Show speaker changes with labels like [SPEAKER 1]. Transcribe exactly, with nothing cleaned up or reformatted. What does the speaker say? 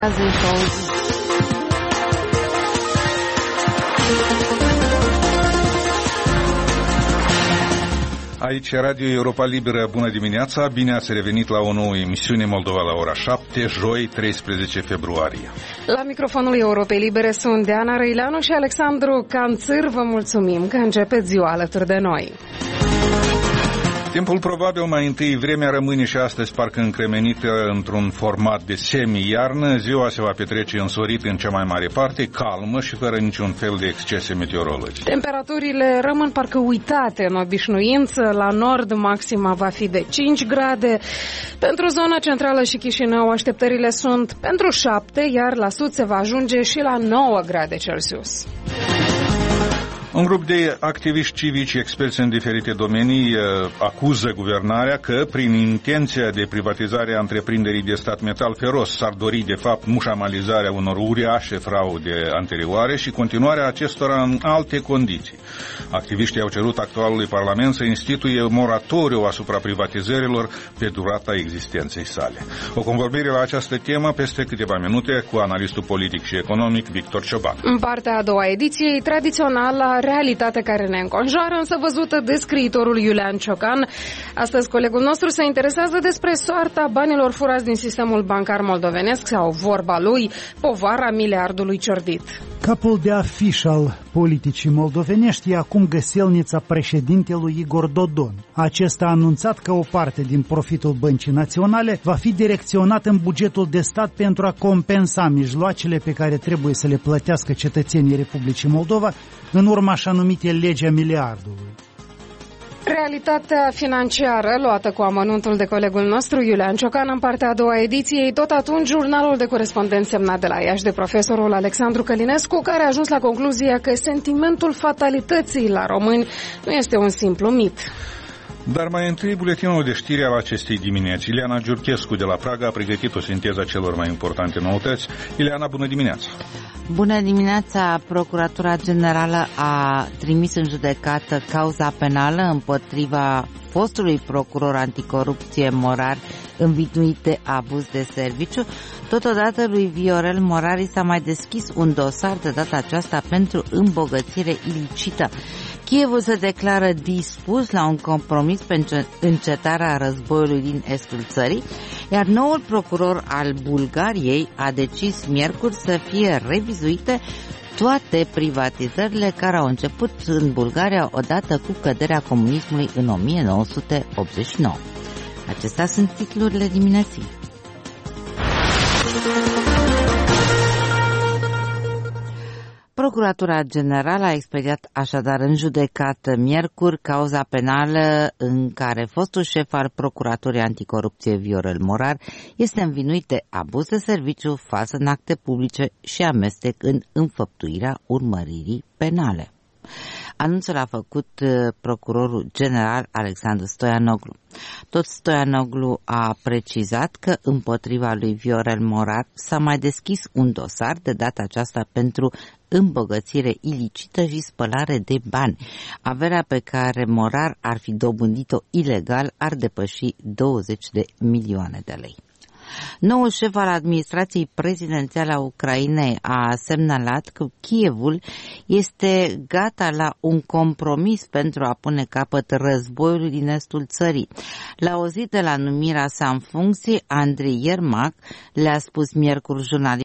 [SPEAKER 1] Aici Radio Europa Liberă, bună dimineața, bine ați revenit la o nouă emisiune Moldova la ora șapte, joi, treisprezece februarie.
[SPEAKER 2] La microfonul Europei Libere sunt Diana Răileanu și Alexandru Canțâr. Vă mulțumim că începeți ziua alături de noi.
[SPEAKER 1] Timpul probabil mai întâi, vremea rămâne și astăzi parcă încremenită într-un format de semi-iarnă. Ziua se va petrece însorit în cea mai mare parte, calmă și fără niciun fel de excese meteorologice.
[SPEAKER 2] Temperaturile rămân parcă uitate în obișnuință. La nord maxima va fi de cinci grade. Pentru zona centrală și Chișinău așteptările sunt pentru șapte, iar la sud se va ajunge și la nouă grade Celsius.
[SPEAKER 1] Un grup de activiști civici, experți în diferite domenii, acuză guvernarea că, prin intenția de privatizare a întreprinderii de stat Metal Feros, s-ar dori, de fapt, mușamalizarea unor uriașe fraude anterioare și continuarea acestora în alte condiții. Activiștii au cerut actualului Parlament să instituie moratoriu asupra privatizărilor pe durata existenței sale. O convorbire la această temă peste câteva minute cu analistul politic și economic Victor Cioban.
[SPEAKER 2] În partea a doua ediției, tradiționala realitate care ne înconjoară, însă văzută de scriitorul Iulian Ciocan. Astăzi colegul nostru se interesează despre soarta banilor furați din sistemul bancar moldovenesc sau, vorba lui, povara miliardului ciordit.
[SPEAKER 3] Capul de afiș al politicii moldovenești e acum găselnița președintelui Igor Dodon. Acesta a anunțat că o parte din profitul Băncii Naționale va fi direcționat în bugetul de stat pentru a compensa mijloacele pe care trebuie să le plătească cetățenii Republicii Moldova în urma așa numite legea miliardului.
[SPEAKER 2] Realitatea financiară, luată cu amănuntul de colegul nostru Iulian Ciocan în partea a doua ediției, tot atunci jurnalul de corespondent semnat de la Iași de profesorul Alexandru Călinescu, care a ajuns la concluzia că sentimentul fatalității la români nu este un simplu mit.
[SPEAKER 1] Dar mai întâi, buletinul de știri al acestei dimineți. Ileana Giurchescu de la Praga a pregătit o sinteză a celor mai importante noutăți. Ileana, bună dimineața!
[SPEAKER 4] Bună dimineața! Procuratura Generală a trimis în judecată cauza penală împotriva fostului procuror anticorupție Morar, învinuit de abuz de serviciu. Totodată lui Viorel Morari s-a mai deschis un dosar, de data aceasta pentru îmbogățire ilicită. Kievul se declară dispus la un compromis pentru încetarea războiului din estul țării, iar noul procuror al Bulgariei a decis miercuri să fie revizuite toate privatizările care au început în Bulgaria odată cu căderea comunismului în o mie nouă sute optzeci și nouă. Acestea sunt titlurile dimineții. Procuratura Generală a expediat așadar în judecată miercuri cauza penală în care fostul șef al Procuraturii Anticorupție Viorel Morar este învinuit de abuz de serviciu, falsă în acte publice și amestec în înfăptuirea urmăririi penale. Anunțul a făcut procurorul general Alexandru Stoianoglu. Tot Stoianoglu a precizat că împotriva lui Viorel Morar s-a mai deschis un dosar, de data aceasta pentru îmbogățire ilicită și spălare de bani. Averea pe care Morar ar fi dobândit-o ilegal ar depăși douăzeci de milioane de lei. Noul șef al administrației prezidențiale a Ucrainei a semnalat că Kievul este gata la un compromis pentru a pune capăt războiului din estul țării. La o zi de la numirea sa în funcție, Andrei Iermac le-a spus miercuri jurnaliștilor